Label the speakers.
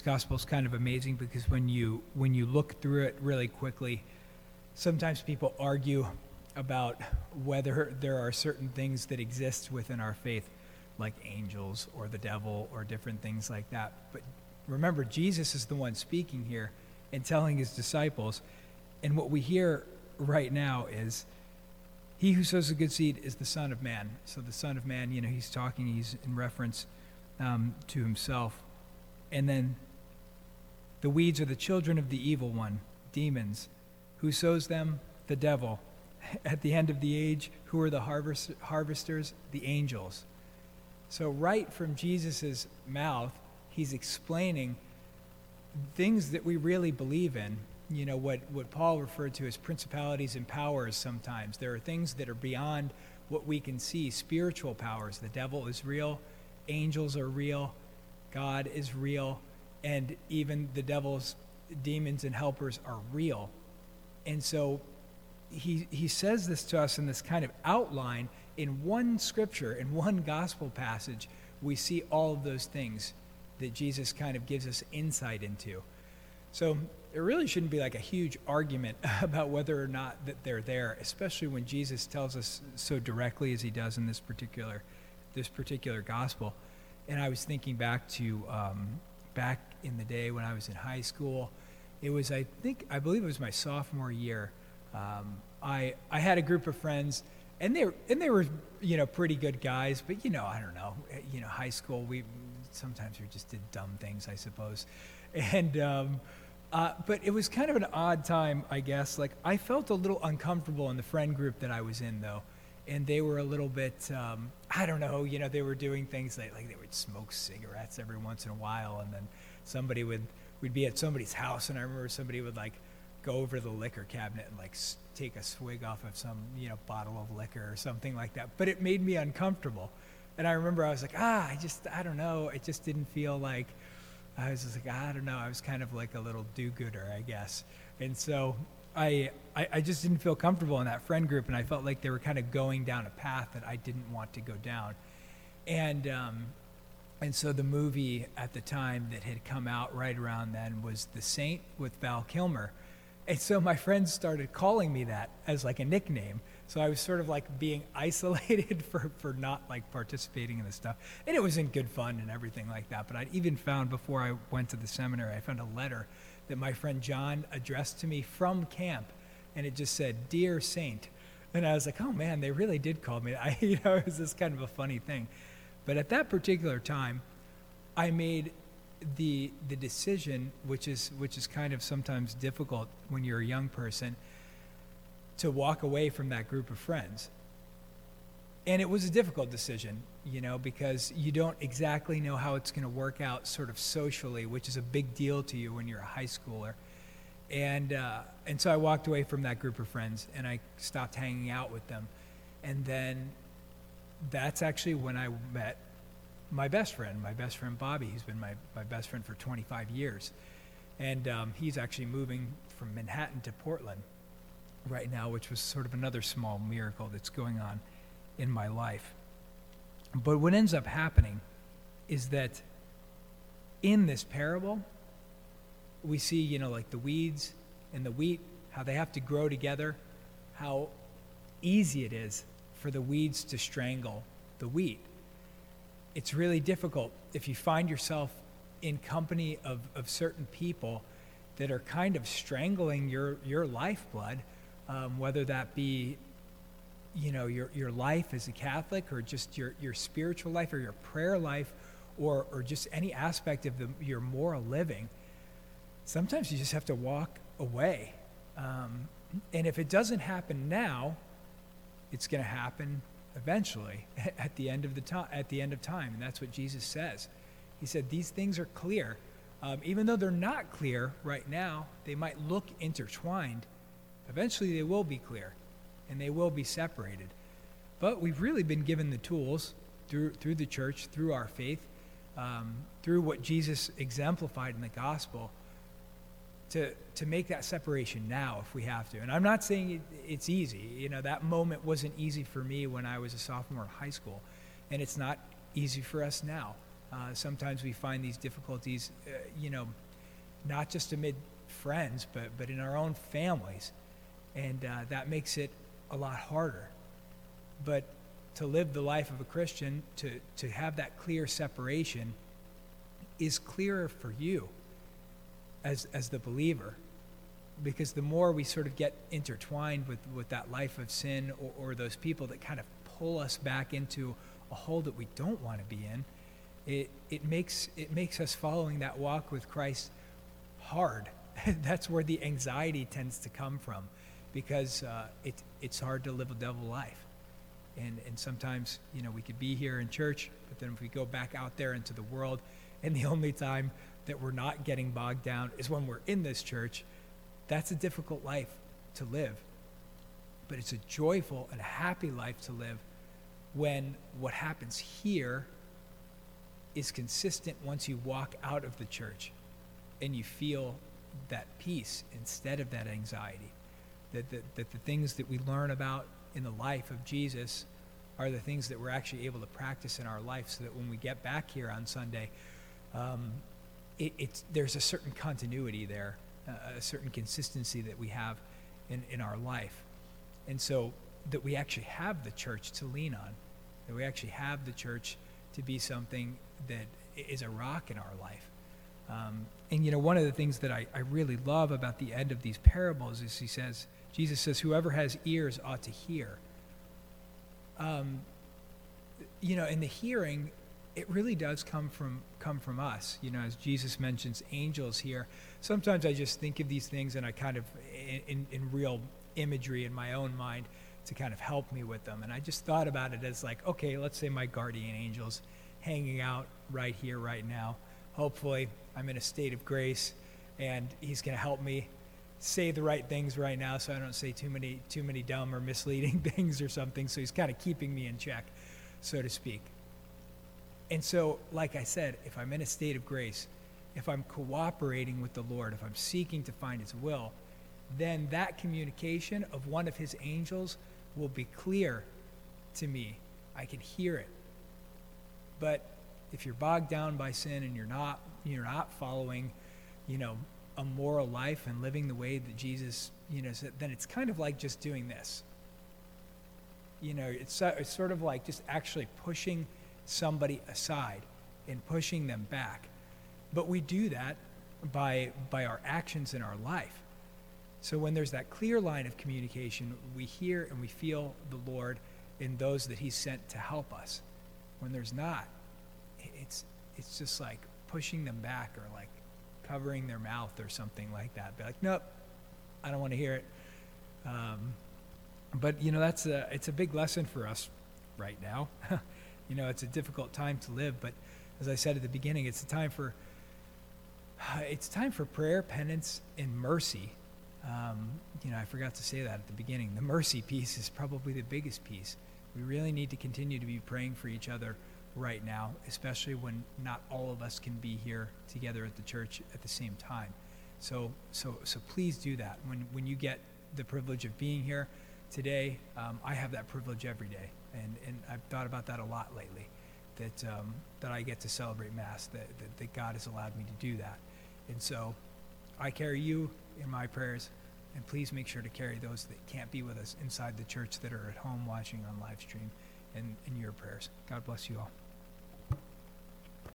Speaker 1: this gospel is kind of amazing because when you look through it really quickly, sometimes people argue about whether there are certain things that exist within our faith, like angels or the devil or different things like that. But remember, Jesus is the one speaking here and telling his disciples, and what we hear right now is, he who sows the good seed is the Son of Man. So the Son of Man, he's in reference to himself. And then the weeds are the children of the evil one, demons. Who sows them? The devil. At the end of the age, who are the harvesters? The angels. So right from Jesus' mouth, he's explaining things that we really believe in. What Paul referred to as principalities and powers sometimes. There are things that are beyond what we can see, spiritual powers. The devil is real, angels are real, God is real, and even the devil's demons and helpers are real. And so he says this to us in this kind of outline. In one scripture, in one gospel passage, we see all of those things that Jesus kind of gives us insight into. So it really shouldn't be like a huge argument about whether or not that they're there, especially when Jesus tells us so directly as he does in this particular gospel. And I was thinking back to back in the day when I was in high school. It was, I believe it was my sophomore year. I had a group of friends, and they were pretty good guys, but I don't know, high school, we just did dumb things, I suppose. And but it was kind of an odd time, I guess. Like, I felt a little uncomfortable in the friend group that I was in, though. And they were a little bit, I don't know, they were doing things like they would smoke cigarettes every once in a while, and then we'd be at somebody's house, and I remember somebody would go over to the liquor cabinet and take a swig off of some, bottle of liquor or something like that. But it made me uncomfortable. And I remember I was like, I don't know. It just didn't feel like, I was just like, I don't know. I was kind of like a little do-gooder, I guess. And so I just didn't feel comfortable in that friend group, and I felt like they were kind of going down a path that I didn't want to go down. And so the movie at the time that had come out right around then was The Saint with Val Kilmer. And so my friends started calling me that as a nickname. So I was sort of being isolated for not participating in this stuff. And it was in good fun and everything like that. But I'd even found, before I went to the seminary, I found a letter that my friend John addressed to me from camp. And it just said, "Dear Saint." And I was like, oh man, they really did call me. It was this kind of a funny thing. But at that particular time, I made the decision, which is kind of sometimes difficult when you're a young person, to walk away from that group of friends. And it was a difficult decision, because you don't exactly know how it's going to work out sort of socially, which is a big deal to you when you're a high schooler. And so I walked away from that group of friends, and I stopped hanging out with them. And then that's actually when I met my best friend Bobby. He's been my best friend for 25 years. And he's actually moving from Manhattan to Portland right now, which was sort of another small miracle that's going on in my life. But what ends up happening is that in this parable, we see, the weeds and the wheat, how they have to grow together, how easy it is for the weeds to strangle the wheat. It's really difficult if you find yourself in company of certain people that are kind of strangling your lifeblood, whether that be, your life as a Catholic, or just your spiritual life, or your prayer life, or just any aspect of your moral living. Sometimes you just have to walk away. And if it doesn't happen now, it's going to happen eventually at the end of time. And that's what Jesus says. He said these things are clear. Even though they're not clear right now, they might look intertwined. Eventually they will be clear, and they will be separated. But we've really been given the tools through the church, through our faith, through what Jesus exemplified in the gospel, to make that separation now if we have to. And I'm not saying it's easy. That moment wasn't easy for me when I was a sophomore in high school, and it's not easy for us now. Sometimes we find these difficulties, not just amid friends, but in our own families. And that makes it a lot harder. But to live the life of a Christian, to have that clear separation, is clearer for you as the believer. Because the more we sort of get intertwined with that life of sin, or those people that kind of pull us back into a hole that we don't want to be in, it makes us following that walk with Christ hard. That's where the anxiety tends to come from, because it's hard to live a double life. And sometimes, we could be here in church, but then if we go back out there into the world, and the only time that we're not getting bogged down is when we're in this church, that's a difficult life to live. But it's a joyful and a happy life to live when what happens here is consistent once you walk out of the church and you feel that peace instead of that anxiety. That the things that we learn about in the life of Jesus are the things that we're actually able to practice in our life, so that when we get back here on Sunday, there's a certain continuity there, a certain consistency that we have in our life. And so that we actually have the church to lean on, that we actually have the church to be something that is a rock in our life. And one of the things that I really love about the end of these parables is Jesus says, whoever has ears ought to hear. In the hearing, it really does come from us. As Jesus mentions angels here, sometimes I just think of these things and I kind of, in real imagery in my own mind, to kind of help me with them. And I just thought about it as like, okay, let's say my guardian angel's hanging out right here, right now. Hopefully I'm in a state of grace and he's going to help me say the right things right now, so I don't say too many dumb or misleading things or something. So he's kind of keeping me in check, so to speak. And so, like I said, if I'm in a state of grace, if I'm cooperating with the Lord, if I'm seeking to find his will, then that communication of one of his angels will be clear to me. I can hear it. But if you're bogged down by sin and you're not following, a moral life and living the way that Jesus, said, then it's kind of like just doing this. It's sort of like just actually pushing somebody aside and pushing them back. But we do that by our actions in our life. So when there's that clear line of communication, we hear and we feel the Lord in those that he's sent to help us. When there's not, it's just like pushing them back, or like covering their mouth or something like that. Be like, nope, I don't want to hear it. But it's a big lesson for us right now. It's a difficult time to live, but as I said at the beginning, it's time for prayer, penance, and mercy. I forgot to say that at the beginning. The mercy piece is probably the biggest piece. We really need to continue to be praying for each other right now, especially when not all of us can be here together at the church at the same time. So please do that. When you get the privilege of being here today, I have that privilege every day, and I've thought about that a lot lately. That I get to celebrate Mass, that God has allowed me to do that, and so I carry you in my prayers, and please make sure to carry those that can't be with us inside the church that are at home watching on live stream, and in your prayers. God bless you all.